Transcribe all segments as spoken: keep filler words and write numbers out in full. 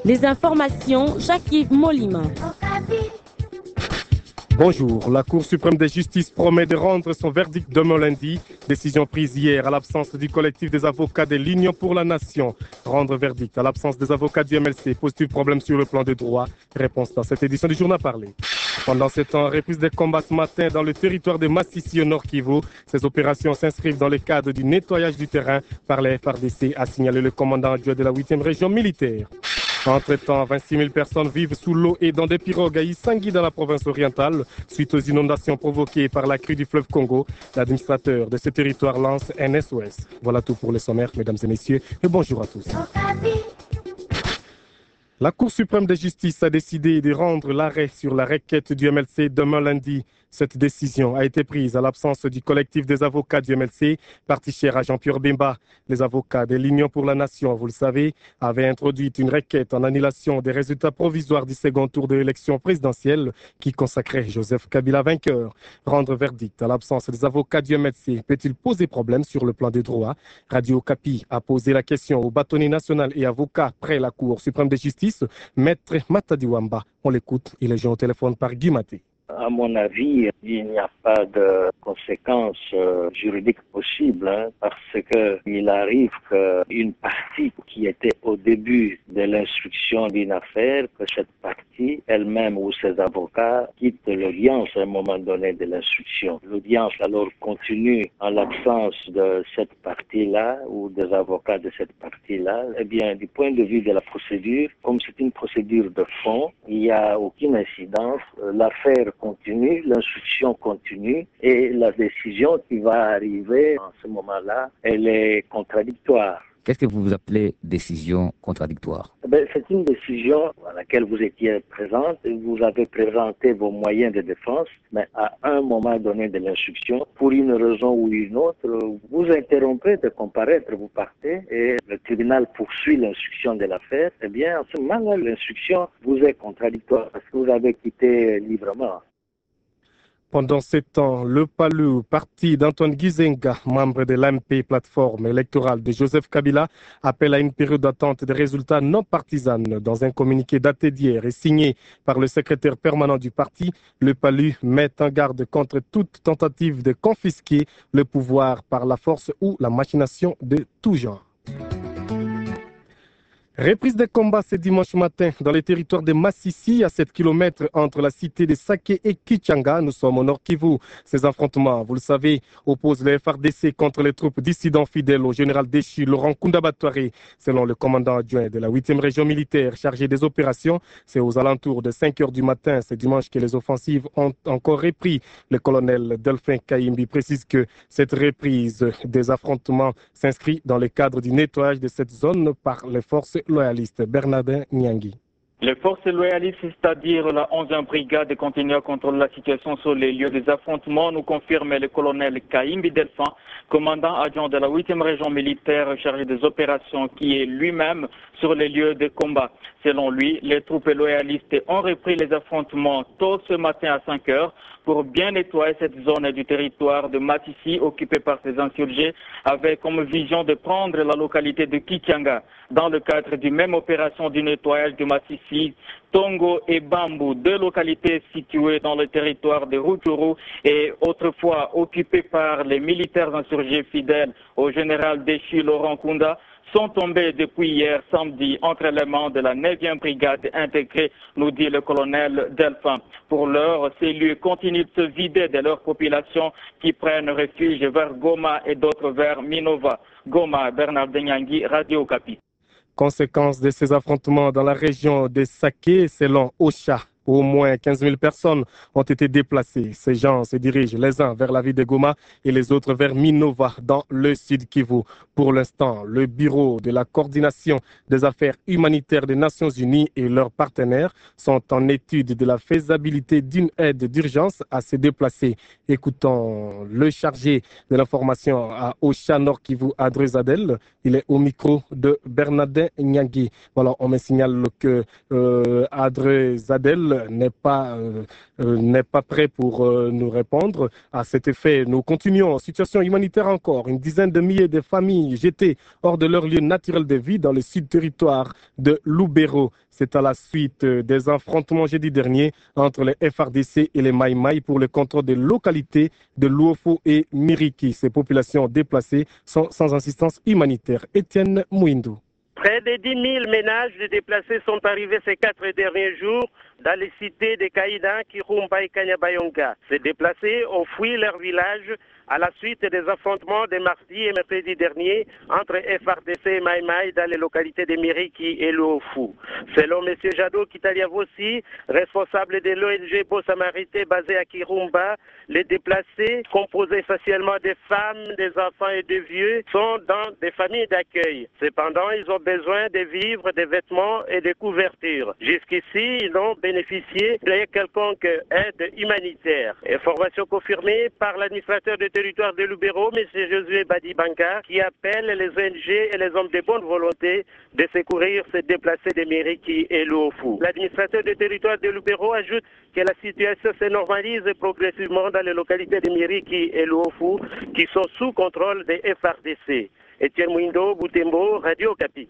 Les informations, Jacques-Yves Molima. Bonjour, la Cour suprême de justice promet de rendre son verdict demain lundi. Décision prise hier à l'absence du collectif des avocats de l'Union pour la Nation. Rendre verdict à l'absence des avocats du M L C pose-t-il problème sur le plan des droits? Réponse dans cette édition du journal parlé. Pendant ce temps, reprise des combats ce matin dans le territoire de Massissi au Nord Kivu. Ces opérations s'inscrivent dans le cadre du nettoyage du terrain par les F R D C, a signalé le commandant adjoint de la huitième région militaire. Entre-temps, vingt-six mille personnes vivent sous l'eau et dans des pirogues à Isangui dans la province orientale suite aux inondations provoquées par la crue du fleuve Congo. L'administrateur de ce territoire lance un S O S. Voilà tout pour le sommaire, mesdames et messieurs, et bonjour à tous. La Cour suprême de justice a décidé de rendre l'arrêt sur la requête du M L C demain lundi. Cette décision a été prise à l'absence du collectif des avocats du M L C, parti cher à Jean-Pierre Bemba. Les avocats de l'Union pour la Nation, vous le savez, avaient introduit une requête en annulation des résultats provisoires du second tour de l'élection présidentielle qui consacrait Joseph Kabila vainqueur. Rendre verdict à l'absence des avocats du M L C peut-il poser problème sur le plan des droits? Radio Okapi a posé la question au bâtonnier national et avocat près la Cour suprême de justice, Maître Matadi Wamba. On l'écoute, il est joint au téléphone par Guy Maté. À mon avis, il n'y a pas de conséquences euh, juridiques possibles hein, parce qu'il arrive qu'une partie qui était au début de l'instruction d'une affaire, que cette partie elle-même ou ses avocats quittent l'audience à un moment donné de l'instruction. L'audience alors continue en l'absence de cette partie-là ou des avocats de cette partie-là. Eh bien, du point de vue de la procédure, comme c'est une procédure de fond, il n'y a aucune incidence. L'affaire continue, l'instruction continue et la décision qui va arriver en ce moment-là, elle est contradictoire. Qu'est-ce que vous appelez décision contradictoire? Ben, c'est une décision à laquelle vous étiez présente, vous avez présenté vos moyens de défense, mais à un moment donné de l'instruction, pour une raison ou une autre, vous interrompez de comparaître, vous partez et le tribunal poursuit l'instruction de l'affaire. Eh bien, en ce moment-là, l'instruction vous est contradictoire parce que vous avez quitté librement. Pendant ce temps, le P A L U, parti d'Antoine Gizenga, membre de l'A M P, plateforme électorale de Joseph Kabila, appelle à une période d'attente des résultats non partisans. Dans un communiqué daté d'hier et signé par le secrétaire permanent du parti, le P A L U met en garde contre toute tentative de confisquer le pouvoir par la force ou la machination de tout genre. Reprise des combats ce dimanche matin dans les territoires de Massissi, à sept kilomètres entre la cité de Saké et Kichanga. Nous sommes au Nord Kivu. Ces affrontements, vous le savez, opposent le F R D C contre les troupes dissidents fidèles au général déchu Laurent Kunda Batouari. Selon le commandant adjoint de la huitième région militaire chargée des opérations, c'est aux alentours de cinq heures du matin ce dimanche que les offensives ont encore repris. Le colonel Delphin Kaimbi précise que cette reprise des affrontements s'inscrit dans le cadre du nettoyage de cette zone par les forces loyaliste Bernardin Nyangi. Les forces loyalistes, c'est-à-dire la onzième brigade, continuent à contrôler la situation sur les lieux des affrontements, nous confirme le colonel Kaimbi Delphin, commandant adjoint de la huitième région militaire chargé des opérations, qui est lui-même sur les lieux de combat. Selon lui, les troupes loyalistes ont repris les affrontements tôt ce matin à cinq heures pour bien nettoyer cette zone du territoire de Massissi occupée par ces insurgés, avec comme vision de prendre la localité de Kichanga. Dans le cadre d'une même opération du nettoyage de Massissi, Tongo et Bambou, deux localités situées dans le territoire de Rutshuru et autrefois occupées par les militaires insurgés fidèles au général déchu Laurent Kunda, sont tombés depuis hier samedi entre les mains de la neuvième brigade intégrée, nous dit le colonel Delphin. Pour l'heure, ces lieux continuent de se vider de leur population qui prennent refuge vers Goma et d'autres vers Minova. Goma, Bernard Nyangi, Radio Okapi. Conséquence de ces affrontements dans la région de Saké, selon OCHA. Au moins quinze mille personnes ont été déplacées. Ces gens se dirigent les uns vers la ville de Goma et les autres vers Minova dans le sud Kivu. Pour l'instant, le bureau de la coordination des affaires humanitaires des Nations Unies et leurs partenaires sont en étude de la faisabilité d'une aide d'urgence à se déplacer. Écoutons le chargé de l'information à Ocha Nord Kivu, Adré Zadel. Il est au micro de Bernardin Nyangi. Voilà, on me signale que euh, Adré Zadel Adel n'est pas, euh, euh, n'est pas prêt pour euh, nous répondre. À cet effet, nous continuons. Situation humanitaire encore. Une dizaine de milliers de familles jetées hors de leur lieu naturel de vie dans le sud territoire de Lubero. C'est à la suite des affrontements jeudi dernier entre les F R D C et les Maï Maï pour le contrôle des localités de Luofo et Miriki. Ces populations déplacées sont sans assistance humanitaire. Étienne Mouindou. Près de dix mille ménages de déplacés sont arrivés ces quatre derniers jours dans les cités de Kaïda, Kirumba et Kanyabayonga. Ces déplacés ont fui leur village à la suite des affrontements de mardi et mercredi dernier entre F R D C et Maï Maï dans les localités de Miriki et Luofu. Selon M. Jado Kitaliavossi, responsable de l'O N G Beau Samaritain basé à Kirumba, les déplacés, composés essentiellement des femmes, des enfants et des vieux, sont dans des familles d'accueil. Cependant, ils ont besoin de vivres, de vêtements et de couvertures. Jusqu'ici, ils n'ont bénéficié de quelconque aide humanitaire. Information confirmée par l'administrateur du territoire de Lubero, M. Josué Badibanka, qui appelle les O N G et les hommes de bonne volonté de secourir ces déplacés de Miriki et Luofu. L'administrateur du territoire de Lubero ajoute que la situation se normalise progressivement dans les localités de Miriki et Luofu qui sont sous contrôle des F R D C. Etienne Mouindo, Boutembo, Radio Okapi.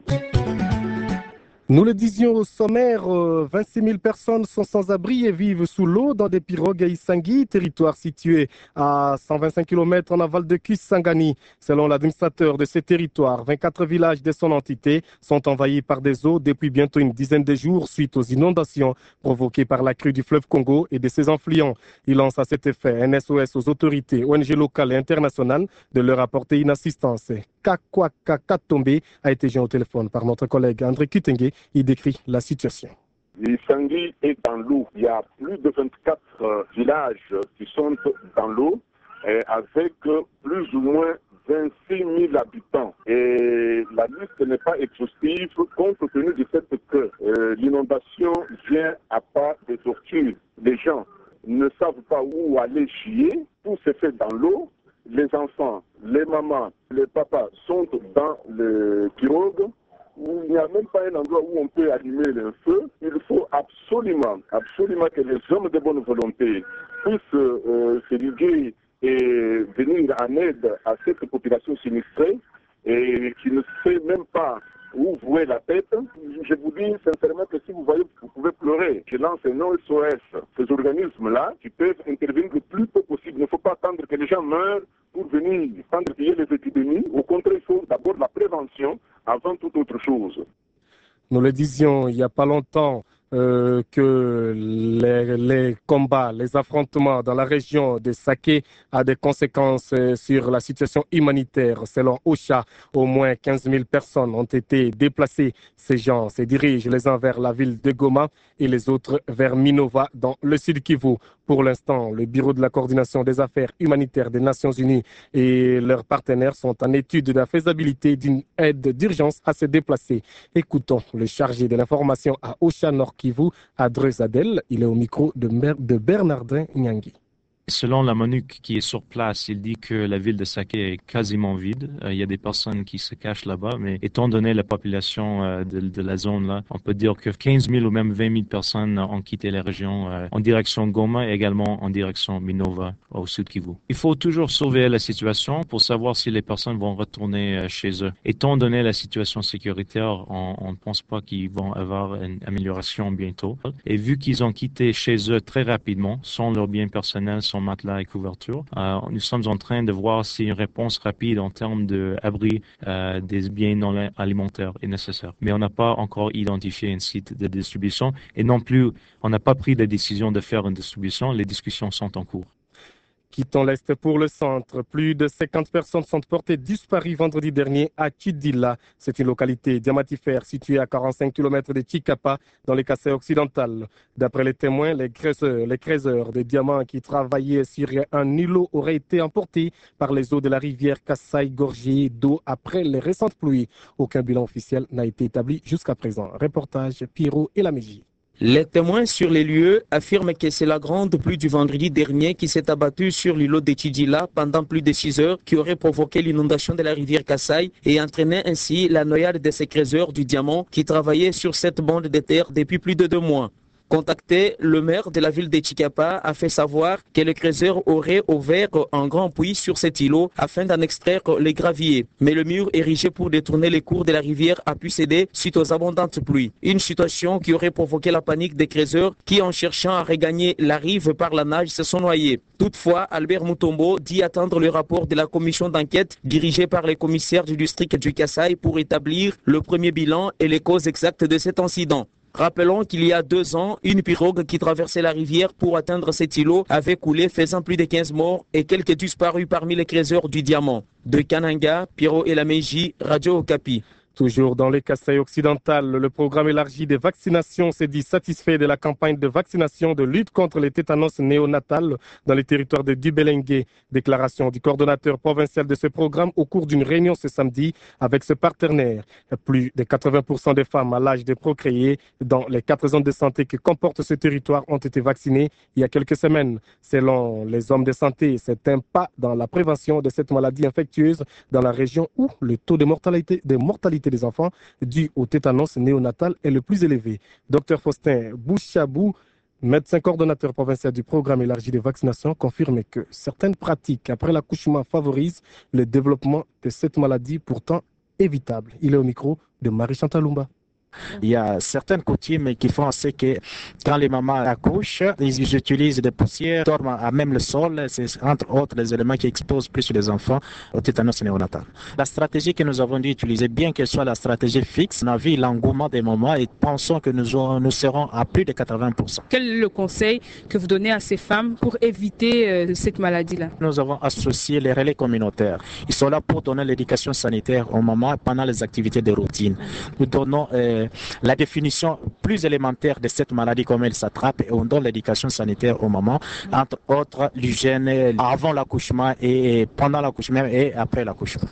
Nous le disions au sommaire, euh, vingt-six mille personnes sont sans abri et vivent sous l'eau dans des pirogues à Isangui, territoire situé à cent vingt-cinq kilomètres en aval de Kisangani. Selon l'administrateur de ces territoires, vingt-quatre villages de son entité sont envahis par des eaux depuis bientôt une dizaine de jours suite aux inondations provoquées par la crue du fleuve Congo et de ses influents. Il lance à cet effet un S O S aux autorités O N G locales et internationales de leur apporter une assistance. Kakwaka Katombe a été joint au téléphone par notre collègue André Kitenge. Il décrit la situation. L'Isangui est dans l'eau. Il y a plus de vingt-quatre euh, villages qui sont dans l'eau euh, avec euh, plus ou moins vingt-six mille habitants. Et la liste n'est pas exhaustive compte tenu du fait que euh, l'inondation vient à pas de tortures. Les gens ne savent pas où aller chier. Tout se fait dans l'eau. Les enfants, les mamans, les papas sont dans le pirogue où il n'y a même pas un endroit où on peut allumer le feu. Il faut absolument, absolument que les hommes de bonne volonté puissent euh, se liguer et venir en aide à cette population sinistrée et qui ne sait même pas où vouer la tête. Je vous dis sincèrement que si vous voyez, vous pouvez pleurer. Je lance un S O S. Ces organismes-là qui peuvent intervenir le plus tôt possible. Il ne faut pas attendre que les gens meurent pour venir prendre les épidémies. Au contraire, il faut d'abord la prévention avant toute autre chose. Nous le disions il n'y a pas longtemps euh, que les, les combats, les affrontements dans la région de Saké a des conséquences euh, sur la situation humanitaire. Selon OCHA, au moins quinze mille personnes ont été déplacées. Ces gens se dirigent les uns vers la ville de Goma et les autres vers Minova dans le sud Kivu. Pour l'instant, le Bureau de la coordination des affaires humanitaires des Nations Unies et leurs partenaires sont en étude de la faisabilité d'une aide d'urgence à se déplacer. Écoutons le chargé de l'information à OCHA Nord Kivu, Adré Zadel. Il est au micro de, de Bernardin Nyangi. Selon la MONUC qui est sur place, il dit que la ville de Saké est quasiment vide. Euh, il y a des personnes qui se cachent là-bas, mais étant donné la population euh, de, de la zone-là, on peut dire que quinze mille ou même vingt mille personnes ont quitté la région euh, en direction Goma et également en direction Minova au sud Kivu. Il faut toujours surveiller la situation pour savoir si les personnes vont retourner euh, chez eux. Étant donné la situation sécuritaire, on ne pense pas qu'ils vont avoir une amélioration bientôt. Et vu qu'ils ont quitté chez eux très rapidement, sans leurs biens personnels, sans matelas et couverture. Euh, nous sommes en train de voir si une réponse rapide en termes d'abri euh, des biens non alimentaires est nécessaire. Mais on n'a pas encore identifié un site de distribution et non plus, on n'a pas pris la décision de faire une distribution. Les discussions sont en cours. Quittons l'Est pour le centre. Plus de cinquante personnes sont portées disparues vendredi dernier à Chidila. C'est une localité diamantifère située à quarante-cinq kilomètres de Chikapa dans les Kassai occidental. D'après les témoins, les creuseurs, les creuseurs de diamants qui travaillaient sur un îlot auraient été emportés par les eaux de la rivière Kassai gorgée d'eau après les récentes pluies. Aucun bilan officiel n'a été établi jusqu'à présent. Reportage Pierrot et la Mégie. Les témoins sur les lieux affirment que c'est la grande pluie du vendredi dernier qui s'est abattue sur l'îlot de Chidila pendant plus de six heures qui aurait provoqué l'inondation de la rivière Kassai et entraîné ainsi la noyade de ces creuseurs du diamant qui travaillaient sur cette bande de terre depuis plus de deux mois. Contacté, le maire de la ville de Chikapa a fait savoir que les creuseurs auraient ouvert un grand puits sur cet îlot afin d'en extraire les graviers. Mais le mur érigé pour détourner les cours de la rivière a pu céder suite aux abondantes pluies. Une situation qui aurait provoqué la panique des creuseurs qui, en cherchant à regagner la rive par la nage, se sont noyés. Toutefois, Albert Mutombo dit attendre le rapport de la commission d'enquête dirigée par les commissaires du district du Kasaï pour établir le premier bilan et les causes exactes de cet incident. Rappelons qu'il y a deux ans, une pirogue qui traversait la rivière pour atteindre cet îlot avait coulé, faisant plus de quinze morts et quelques disparus parmi les creuseurs du diamant. De Kananga, Pierrot et la Meiji, Radio Okapi. Toujours dans les Kasaï occidental, le programme élargi des vaccinations s'est dit satisfait de la campagne de vaccination de lutte contre les tétanos néonatales dans les territoires de Dubelengue. Déclaration du coordonnateur provincial de ce programme au cours d'une réunion ce samedi avec ce partenaire. Plus de quatre-vingts pour cent des femmes à l'âge de procréer dans les quatre zones de santé que comporte ce territoire ont été vaccinées il y a quelques semaines. Selon les hommes de santé, c'est un pas dans la prévention de cette maladie infectieuse dans la région où le taux de mortalité, de mortalité des enfants dû au tétanos néonatal est le plus élevé. Docteur Faustin Bouchabou, médecin coordonnateur provincial du programme élargi de vaccination, confirme que certaines pratiques après l'accouchement favorisent le développement de cette maladie pourtant évitable. Il est au micro de Marie-Chantal Lumba. Il y a certaines coutumes qui font en sorte que quand les mamans accouchent, ils utilisent des poussières, dorment à même le sol. C'est entre autres les éléments qui exposent plus les enfants au tétanos néonatal. La stratégie que nous avons dû utiliser, bien qu'elle soit la stratégie fixe, on a vu l'engouement des mamans et pensons que nous, aurons, nous serons à plus de quatre-vingts pour cent. Quel est le conseil que vous donnez à ces femmes pour éviter euh, cette maladie-là? Nous avons associé les relais communautaires. Ils sont là pour donner l'éducation sanitaire aux mamans pendant les activités de routine. Nous donnons euh, la définition plus élémentaire de cette maladie, comment elle s'attrape, et on donne l'éducation sanitaire aux mamans, entre autres l'hygiène avant l'accouchement et pendant l'accouchement et après l'accouchement.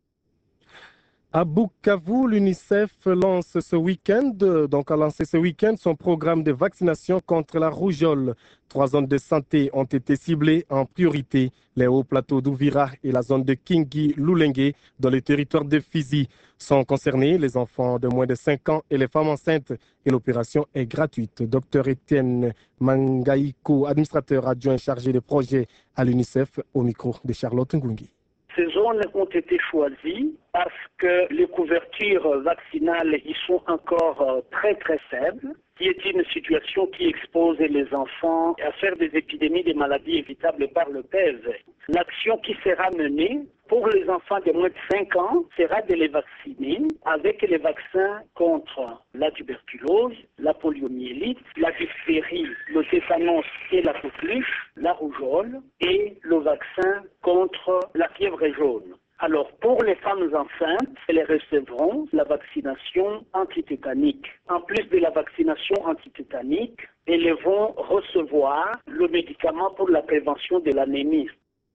À Bukavu, l'UNICEF lance ce week-end, donc a lancé ce week-end son programme de vaccination contre la rougeole. Trois zones de santé ont été ciblées en priorité, les hauts plateaux d'Ouvira et la zone de Kingi-Lulengue dans les territoires de Fizi. Sont concernés les enfants de moins de cinq ans et les femmes enceintes et l'opération est gratuite. Docteur Étienne Mangaïko, administrateur adjoint chargé de projet à l'UNICEF, au micro de Charlotte Ngungi. Ces zones ont été choisies parce que les couvertures vaccinales y sont encore très très faibles, qui est une situation qui expose les enfants à faire des épidémies des maladies évitables par le P S V. L'action qui sera menée pour les enfants de moins de cinq ans sera de les vacciner avec les vaccins contre la tuberculose, la poliomyélite, la diphtérie, le tétanos et la coqueluche, la rougeole et le vaccin contre la fièvre jaune. Alors, pour les femmes enceintes, elles recevront la vaccination antitétanique. En plus de la vaccination antitétanique, elles vont recevoir le médicament pour la prévention de l'anémie.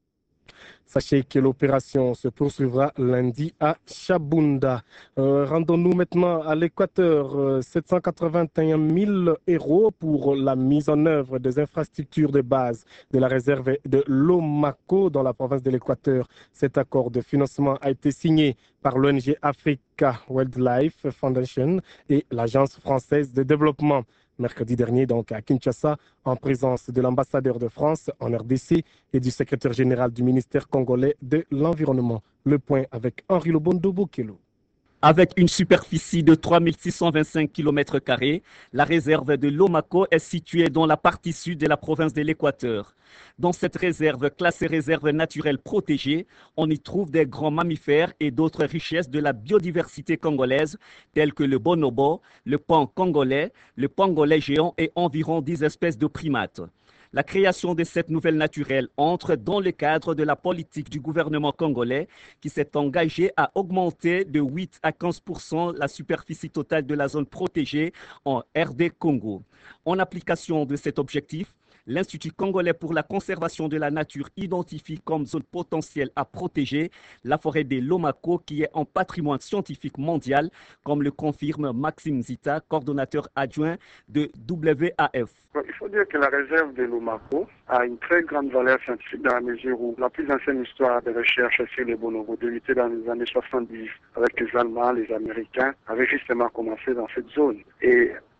Sachez que l'opération se poursuivra lundi à Chabunda. Euh, rendons-nous maintenant à l'Équateur. Euh, sept cent quatre-vingt-un mille euros pour la mise en œuvre des infrastructures de base de la réserve de Lomaco dans la province de l'Équateur. Cet accord de financement a été signé par l'O N G Africa Wildlife Foundation et l'Agence française de développement. Mercredi dernier, donc à Kinshasa, en présence de l'ambassadeur de France en R D C et du secrétaire général du ministère congolais de l'Environnement. Le point avec Henri Lobondo Bokelo. Avec une superficie de trois mille six cent vingt-cinq kilomètres carrés, la réserve de Lomaco est située dans la partie sud de la province de l'Équateur. Dans cette réserve, classée réserve naturelle protégée, on y trouve des grands mammifères et d'autres richesses de la biodiversité congolaise, telles que le bonobo, le pan congolais, le pangolais géant et environ dix espèces de primates. La création de cette nouvelle naturelle entre dans le cadre de la politique du gouvernement congolais qui s'est engagé à augmenter de huit à quinze pour cent la superficie totale de la zone protégée en R D Congo. En application de cet objectif, l'Institut congolais pour la conservation de la nature identifie comme zone potentielle à protéger la forêt des Lomaco qui est en patrimoine scientifique mondial, comme le confirme Maxime Zita, coordonnateur adjoint de W A F. Il faut dire que la réserve de Lomaco a une très grande valeur scientifique dans la mesure où la plus ancienne histoire de recherche sur les bonobos débutée dans les années soixante-dix avec les Allemands, les Américains, avait justement commencé dans cette zone. Et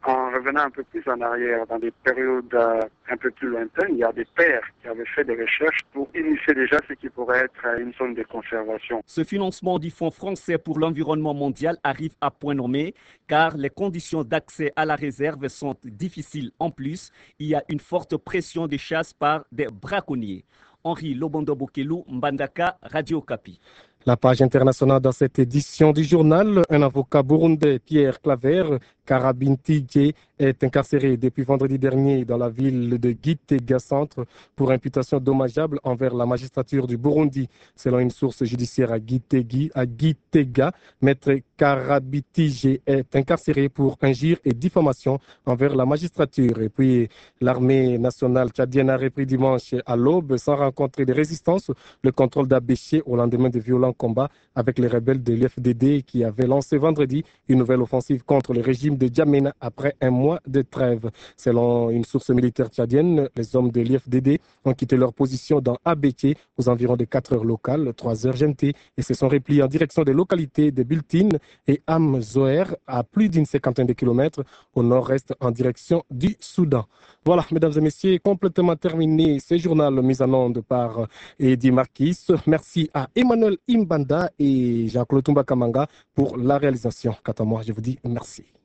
En revenant un peu plus en arrière, dans des périodes euh, un peu plus lointaines, il y a des pères qui avaient fait des recherches pour initier déjà ce qui pourrait être une zone de conservation. Ce financement du Fonds français pour l'environnement mondial arrive à point nommé car les conditions d'accès à la réserve sont difficiles. En plus, il y a une forte pression de chasse par des braconniers. Henri Lobondo Bokelu, Mbandaka, Radio Okapi. La page internationale dans cette édition du journal, un avocat burundais, Pierre Claver Karabintije, est incarcéré depuis vendredi dernier dans la ville de Gitega Centre pour imputation dommageable envers la magistrature du Burundi. Selon une source judiciaire à, Gitegi, à Gitega, maître Karabintije est incarcéré pour injure et diffamation envers la magistrature. Et puis l'armée nationale tchadienne a repris dimanche à l'aube, sans rencontrer de résistance, le contrôle d'Abéché au lendemain de violents combats avec les rebelles de l'U F D D qui avaient lancé vendredi une nouvelle offensive contre le régime de Djamena après un mois de trêve. Selon une source militaire tchadienne, les hommes de l'U F D D ont quitté leur position dans Abéché aux environs de quatre heures locales, trois heures G M T, et se sont repliés en direction des localités de Bultine et Am Zoher à plus d'une cinquantaine de kilomètres au nord-est en direction du Soudan. Voilà, mesdames et messieurs, complètement terminé ce journal mis en onde par Eddy Marquis. Merci à Emmanuel Imbanda et Jean-Claude Tumba Kamanga pour la réalisation. Quant à moi, je vous dis merci.